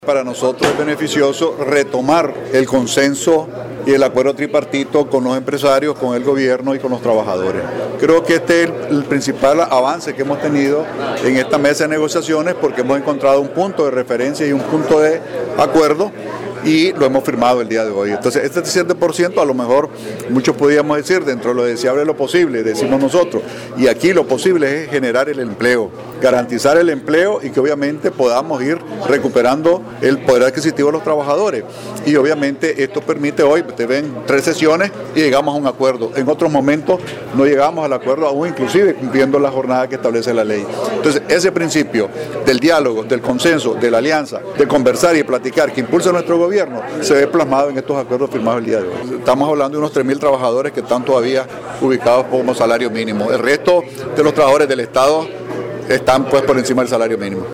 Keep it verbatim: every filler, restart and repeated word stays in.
Para nosotros es beneficioso retomar el consenso y el acuerdo tripartito con los empresarios, con el gobierno y con los trabajadores. Creo que este es el principal avance que hemos tenido en esta mesa de negociaciones porque hemos encontrado un punto de referencia y un punto de acuerdo y lo hemos firmado el día de hoy. Entonces, este siete por ciento a lo mejor muchos podríamos decir dentro de lo deseable lo posible, decimos nosotros, y aquí lo posible es generar el empleo, garantizar el empleo y que obviamente podamos ir recuperando el poder adquisitivo de los trabajadores. Y obviamente esto permite hoy, te ven tres sesiones y llegamos a un acuerdo. En otros momentos no llegamos al acuerdo aún inclusive cumpliendo la jornada que establece la ley. Entonces, ese principio del diálogo, del consenso, de la alianza, de conversar y platicar que impulsa nuestro gobierno, se ve plasmado en estos acuerdos firmados el día de hoy. Estamos hablando de unos tres mil trabajadores que están todavía ubicados como salario mínimo. El resto de los trabajadores del Estado están pues por encima del salario mínimo.